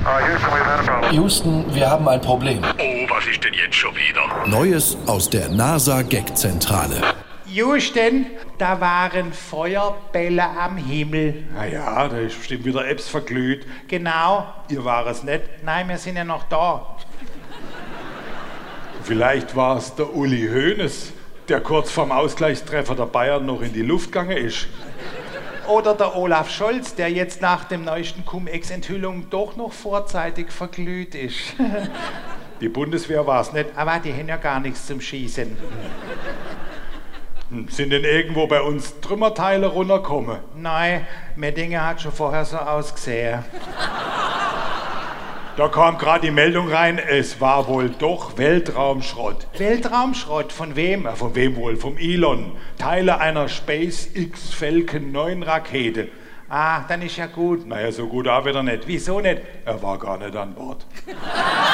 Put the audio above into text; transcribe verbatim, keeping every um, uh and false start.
Houston, wir haben ein Problem. Oh, was ist denn jetzt schon wieder? Neues aus der NASA-Gag-Zentrale. Houston, da waren Feuerbälle am Himmel. Na ja, da ist bestimmt wieder Apps verglüht. Genau. Ihr war es nicht. Nein, wir sind ja noch da. Vielleicht war es der Uli Hoeneß, der kurz vorm Ausgleichstreffer der Bayern noch in die Luft gegangen ist. Oder der Olaf Scholz, der jetzt nach dem neuesten Cum-Ex-Enthüllung doch noch vorzeitig verglüht ist. Die Bundeswehr war es nicht. Aber die haben ja gar nichts zum Schießen. Hm, sind denn irgendwo bei uns Trümmerteile runtergekommen? Nein, Meddinger hat schon vorher so ausgesehen. Da kam gerade die Meldung rein, es war wohl doch Weltraumschrott. Weltraumschrott? Von wem? Ja, von wem wohl? Vom Elon. Teile einer SpaceX Falcon neun Rakete. Ah, dann ist ja gut. Naja, so gut auch wieder nicht. Wieso nicht? Er war gar nicht an Bord.